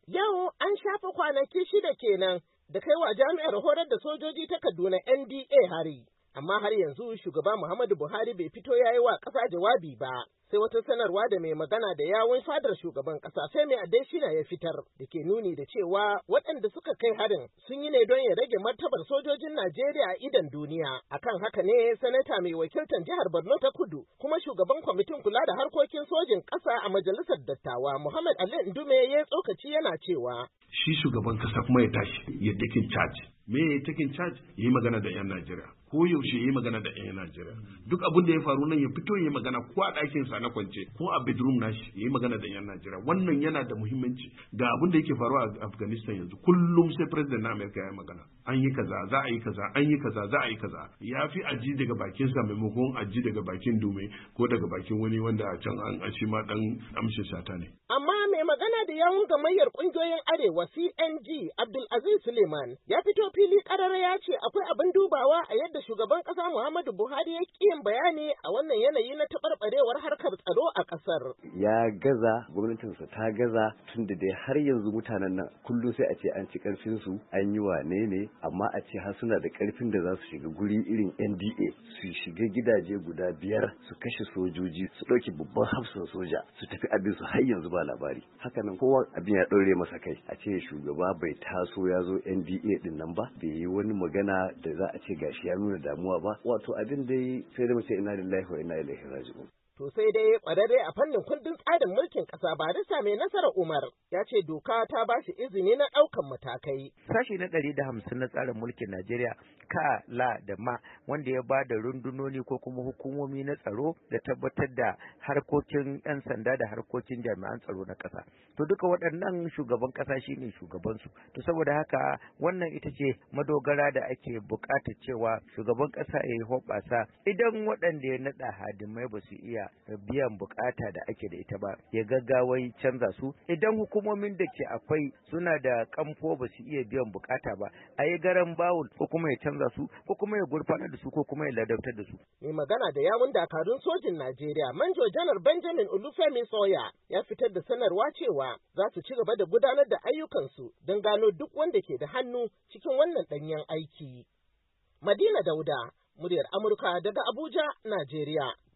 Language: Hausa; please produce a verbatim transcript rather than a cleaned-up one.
Yau an shafa kwanaki shida kenan da kaiwa jami'ar horar da sojoji ta Kaduna N D A hari. Amma har yanzu shugaba Muhammadu Buhari bai fito ya yi wa ƙasa jawabi ba. Sai wata sanarwa da mai magana da yawun fadar shugaban ƙasa Femi Adesina ya fitar da ke nuni da cewa waɗanda suka kai harin sun yi ne don ya rage martabar sojojin Najeriya a idon duniya. Akan haka ne sanata mai wakiltar jihar Borno ta Kudu kuma shugaban kwamitin kula da harkokin sojin ƙasa a majalisar dattawa Muhammad Ali Ndume ya tsokaci yana cewa shi shugaban ƙasa kuma ya tashi ya taking charge. Me ya taking charge? Ya yi magana da 'yan Najeriya. Ko yaushe ya yi magana da 'yan Najeriya. Duk abin da ya faru nan ya fito ya yi magana ko a ɗakinsa na kwance ko a bedroom nashi ya yi magana da 'yan Najeriya. Wannan yana da muhimmanci ga abin da yake faruwa a Afghanistan yanzu. Kullum sai president na Amerika ya yi magana. An yi kaza, za a yi kaza, an yi kaza, za a yi kaza. Ya fi aji daga bakinsa maimakon aji daga bakin dume ko daga bakin wani wanda a can an ashi ma dan amshin shata ne. Amma mai magana da yawun gamayyar ƙungiyoyin Arewa C N G Abdulaziz Suleiman ya fito fili ƙarara ya ce akwai abin dubawa a yadda shugaban ƙasa Muhammadu Buhari ya ƙi yin bayani a wannan yanayi na taɓarɓarewar harkar tsaro a ƙasar. Ya gaza, gwamnatinsa ta gaza tun da dai har yanzu mutanen nan kullum sai a ce an ci ƙarfinsu an yi wane ne amma a ce har suna da ƙarfin da za su shiga guri irin N D A su shiga gidaje guda biyar su kashe sojoji su ɗauki babban hafsan soja su tafi abin su har yanzu ba labari. Hakanan kowa abin ya ɗaure masa kai a ce shugaba bai taso ya zo N D A din nan ba bai yi wani magana da za a ce gashi ya nuna damuwa ba wato abin dai sai da mace ina lillahi wa ina ilaihi raji'un. To sai dai kwararre a fannin kundin tsarin mulkin ƙasa Barista mai Nasara Umar ya ce doka ta ba shi izini na ɗaukan matakai. Sashi na ɗari da hamsin na tsarin mulkin Najeriya ka la da ma wanda ya ba da rundunoni ko kuma hukumomi na tsaro da tabbatar da harkokin 'yan sanda da harkokin jami'an tsaro na ƙasa. To duka waɗannan shugaban ƙasa shine shugabansu. To saboda haka wannan ita ce madogara da ake buƙatar cewa shugaban ƙasa ya yi hoɓɓasa idan waɗanda ya naɗa hadimai ba su iya biyan bukata da ake da ita ba ya gaggawai canza su idan hukumomin da ke akwai suna da kamfo ba su iya biyan bukata ba a yi garan bawul ko kuma ya canza su ko kuma ya gurfanar da su ko kuma ya ladabtar da su. Mai magana da yawun dakarun sojin Najeriya Manjo Janar Benjamin Olufemi Soya ya fitar da sanarwa cewa za su ci gaba da gudanar da ayyukansu don gano duk wanda ke da hannu cikin wannan ɗanyen aiki. Madina Dauda, muryar Amurka daga Abuja, Najeriya.